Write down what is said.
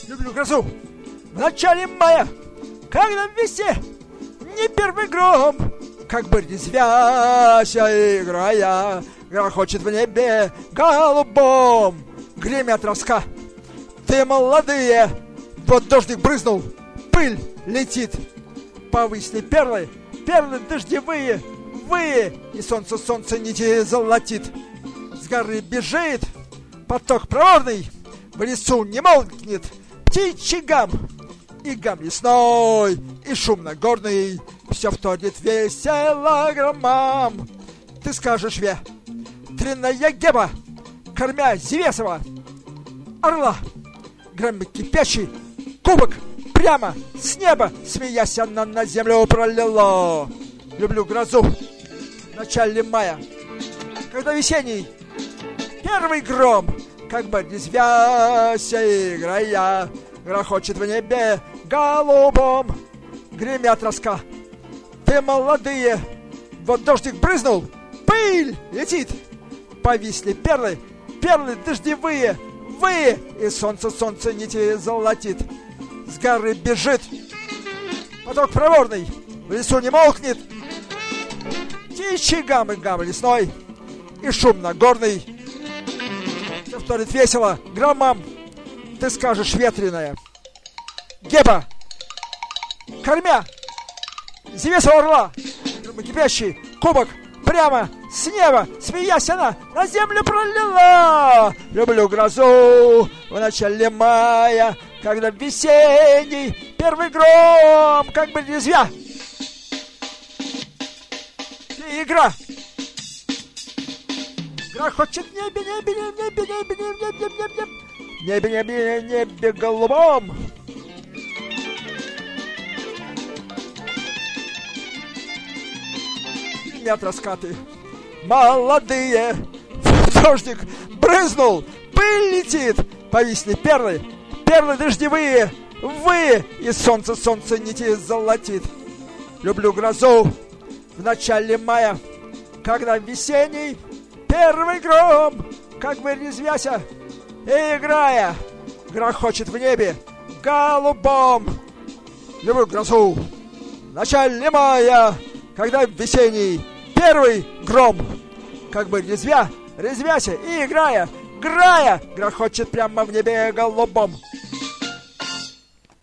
Люблю грозу в начале мая, когда в весне не первый гром, как бы резвяся, играя, грохочет в небе голубом. Гремят роска, ты молодые, вот дождик брызнул, пыль летит. Повысли перлы, перлы дождевые, вы, и солнце нити золотит. С горы бежит поток проворный, в лесу не молкнет птичий гам. И гам лесной, и шум нагорный, все вторит весело громам. Ты скажешь ветреная геба, кормя Зевесова орла, громы кипящий кубок прямо с неба, смеясь, она на землю пролила. Люблю грозу в начале мая, когда весенний первый гром, как бы резвяся, играя, грохочет в небе голубом. Гремят роска, ты молодые, вот дождик брызнул, пыль летит. Повисли перлы, перлы дождевые, вы, и солнце нити золотит. С горы бежит поток проворный, в лесу не молкнет птичий гам, и гам лесной, и шум нагорный, все вторит весело громам. Ты скажешь ветреная геба, кормя Зевесова орла, громы кипящий кубок прямо с неба, смеясь, она на землю пролила. Люблю грозу в начале мая, когда весенний первый гром, как бы резвя, и игра грохочет в небе, небе голубом. Гремят раскаты молодые, дождик брызнул, пыль летит. Повисли перлы, перлы дождевые, вы, и солнце нити золотит. Люблю грозу в начале мая, когда весенний первый гром, как бы резвяся, и играя, грохочет в небе голубом. Люблю грозу в начале мая, когда весенний первый гром, как бы резвяся и играя, грохочет прямо в небе голубом.